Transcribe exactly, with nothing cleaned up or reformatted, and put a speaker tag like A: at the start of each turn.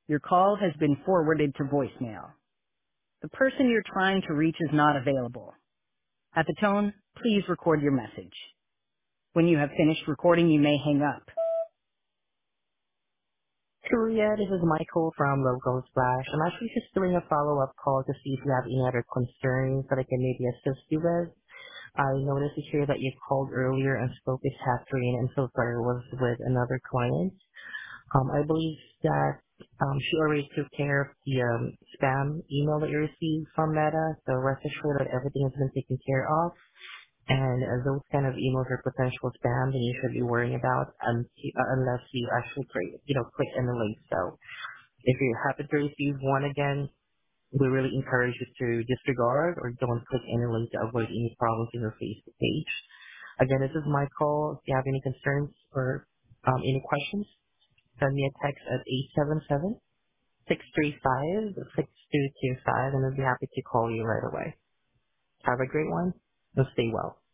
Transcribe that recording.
A: Your call has been forwarded to voicemail. The person you're trying to reach is not available. At the tone, please record your message. When you have finished recording, you may hang up.
B: Surya, this is Michael from Local Splash. I'm actually just doing a follow-up call to see if you have any other concerns that I can maybe assist you with. I noticed here that you called earlier and spoke with Catherine, and so far it was with another client. Um, I believe that um, she already took care of the um, spam email that you received from Meta, so rest assured that everything has been taken care of. And uh, those kind of emails are potential spam, and you should be worrying about um, uh, unless you actually create, you know, click on the link. So if you happen to receive one again, we really encourage you to disregard or don't click any link to avoid any problems in your Facebook page. Again, this is my call. If you have any concerns or um, any questions, send me a text at eight seven seven, six three five, six two two five, and I'll be happy to call you right away. Have a great one and stay well.